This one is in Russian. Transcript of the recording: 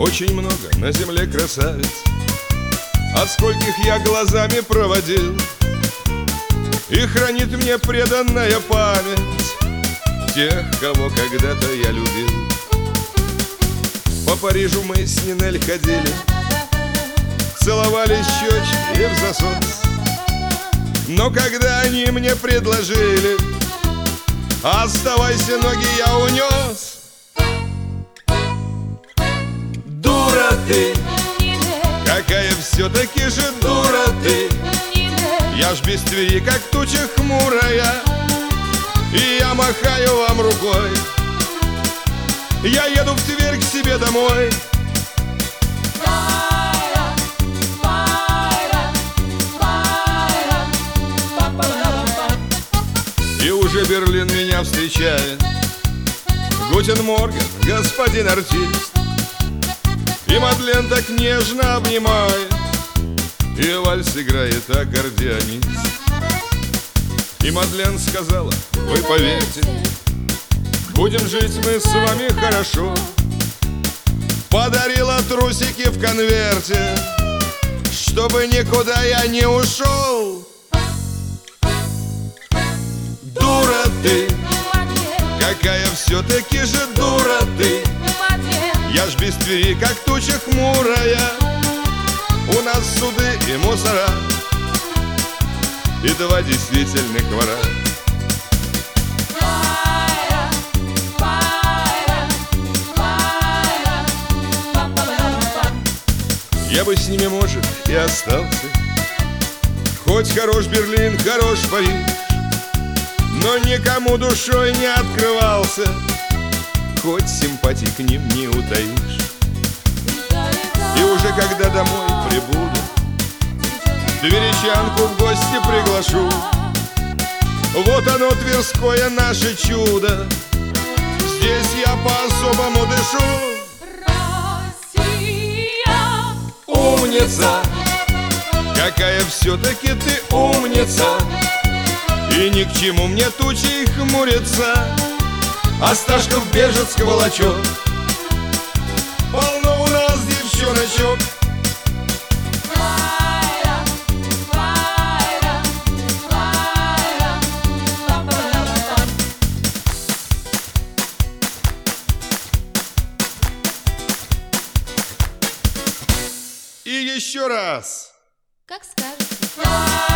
Очень много на земле красавиц, от скольких я глазами проводил, и хранит мне преданная память тех, кого когда-то я любил. По Парижу мы с Нинель ходили, целовали щечки и в засос. Но когда они мне предложили: оставайся, ноги я унес. Дура ты, какая все-таки же дура ты. Я ж без Твери, как туча хмурая, и я махаю вам рукой. Я еду в Тверь к себе домой. И уже Берлин меня встречает. Гутен морген, господин артист. И Мадлен так нежно обнимает, и вальс играет аккордеонист. И Мадлен сказала: вы поверьте, будем жить мы с вами хорошо. Подарила трусики в конверте, чтобы никуда я не ушел. Дура ты, какая все-таки же дура ты. Я ж без Твери, как туча хмурая. У нас суды и мусора, и два действительных вора. Я бы с ними, может, и остался. Хоть хорош Берлин, хорош Париж, но никому душой не открывался. Хоть симпатий к ним не утаишь. И уже когда домой прибуду, тверичанку в гости приглашу. Вот оно, Тверское наше чудо, здесь я по-особому дышу. Умница, какая все-таки ты умница. И ни к чему мне тучей хмуриться. Осташков Бежецк волочет. Полно у нас девчоночек. И еще раз. Как скажете.